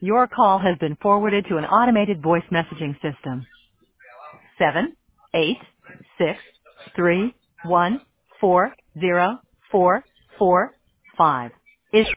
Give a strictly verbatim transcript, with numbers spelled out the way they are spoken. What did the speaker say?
Your call has been forwarded to an automated voice messaging system. Seven, eight, six, three, one, four, zero, four, four, five is